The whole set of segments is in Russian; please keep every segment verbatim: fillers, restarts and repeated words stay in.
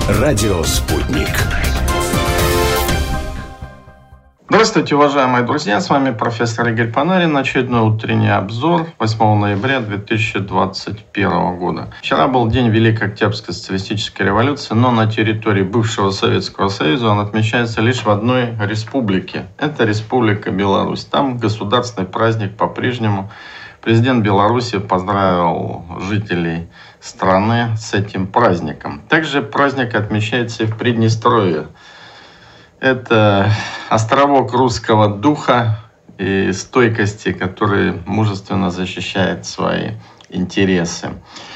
Радио «Спутник». Здравствуйте, уважаемые друзья, с вами профессор Игорь Панарин. Очередной утренний обзор восьмого ноября две тысячи двадцать первого года. Вчера был день Великой Октябрьской социалистической революции, но на территории бывшего Советского Союза он отмечается лишь в одной республике. Это Республика Беларусь. Там государственный праздник по-прежнему. Президент Беларуси поздравил жителей страны с этим праздником. Также праздник отмечается и в Приднестровье. Это островок русского духа и стойкости, который мужественно защищает свои интересы.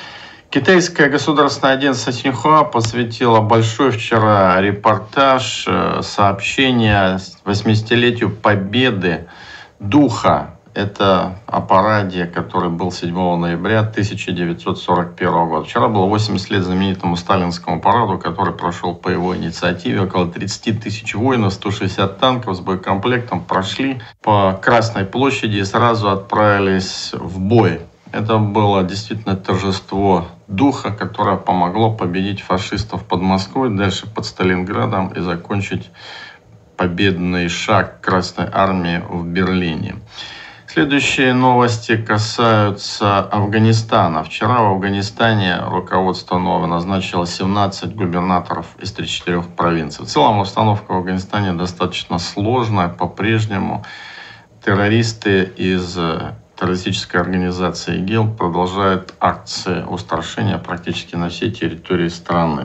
Китайское государственное агентство Синьхуа посвятило большой вчера репортаж, сообщение восьмидесятилетию победы духа. Это о параде, который был седьмого ноября тысяча девятьсот сорок первого года. Вчера было восемьдесят лет знаменитому сталинскому параду, который прошел по его инициативе. Около тридцать тысяч воинов, сто шестьдесят танков с боекомплектом прошли по Красной площади и сразу отправились в бой. Это было действительно торжество духа, которое помогло победить фашистов под Москвой, дальше под Сталинградом и закончить победный шаг Красной армии в Берлине. Следующие новости касаются Афганистана. Вчера в Афганистане руководство новое назначило семнадцать губернаторов из тридцати четырёх провинций. В целом обстановка в Афганистане достаточно сложная. По-прежнему террористы из террористической организации ИГИЛ продолжают акции устрашения практически на всей территории страны.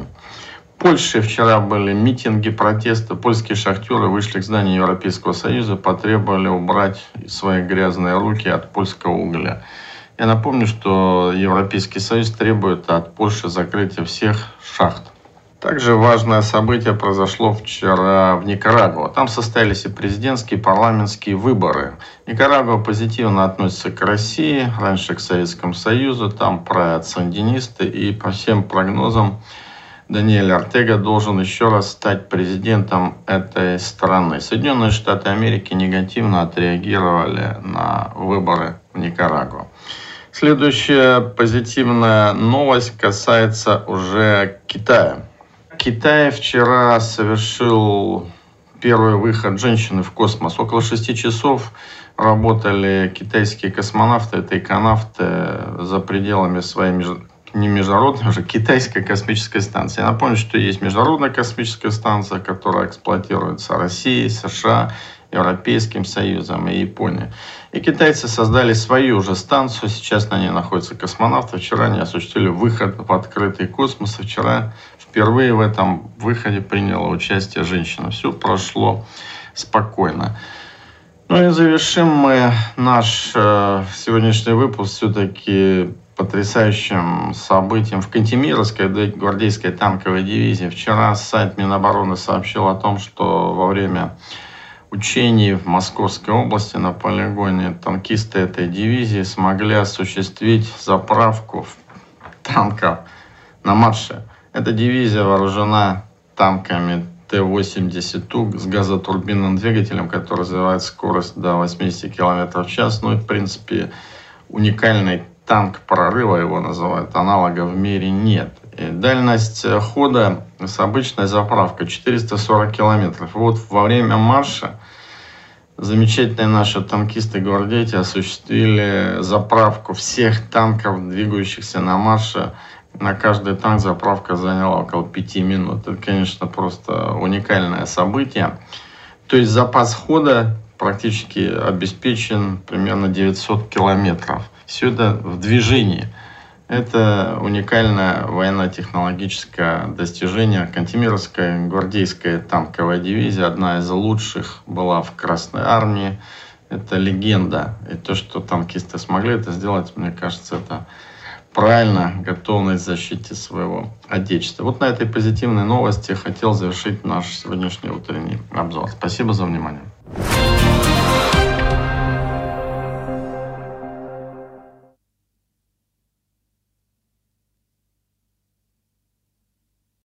В Польше вчера были митинги, протесты. Польские шахтеры вышли к зданию Европейского Союза, потребовали убрать свои грязные руки от польского угля. Я напомню, что Европейский Союз требует от Польши закрытия всех шахт. Также важное событие произошло вчера в Никарагуа. Там состоялись и президентские, и парламентские выборы. Никарагуа позитивно относится к России, раньше к Советскому Союзу. Там правят сандинисты, и по всем прогнозам Даниэль Ортега должен еще раз стать президентом этой страны. Соединенные Штаты Америки негативно отреагировали на выборы в Никарагуа. Следующая позитивная новость касается уже Китая. Китай вчера совершил первый выход женщины в космос. Около шести часов работали китайские космонавты, это иконавты, за пределами своей международной, не международной, уже китайской космической станции. Я напомню, что есть международная космическая станция, которая эксплуатируется Россией, США, Европейским Союзом и Японией. И китайцы создали свою уже станцию. Сейчас на ней находятся космонавты. Вчера они осуществили выход в открытый космос. Вчера впервые в этом выходе приняла участие женщина. Все прошло спокойно. Ну и завершим мы наш э, сегодняшний выпуск все-таки потрясающим событием в Кантемировской гвардейской танковой дивизии. Вчера сайт Минобороны сообщил о том, что во время учений в Московской области на полигоне танкисты этой дивизии смогли осуществить заправку танков на марше. Эта дивизия вооружена танками Т восемьдесят У с газотурбинным двигателем, который развивает скорость до восемьдесят километров в час. Ну и, в принципе, уникальный танк прорыва его называют, аналогов в мире нет. И дальность хода с обычной заправкой четыреста сорок километров. Вот во время марша замечательные наши танкисты-гвардейцы осуществили заправку всех танков, двигающихся на марше. На каждый танк заправка заняла около пяти минут. Это, конечно, просто уникальное событие. То есть запас хода практически обеспечен примерно девятьсот километров. Все это в движении. Это уникальное военно-технологическое достижение. Кантемировская гвардейская танковая дивизия, одна из лучших, была в Красной армии. Это легенда. И то, что танкисты смогли это сделать, мне кажется, это правильно, готовность к защите своего отечества. Вот на этой позитивной новости хотел завершить наш сегодняшний утренний обзор. Спасибо за внимание.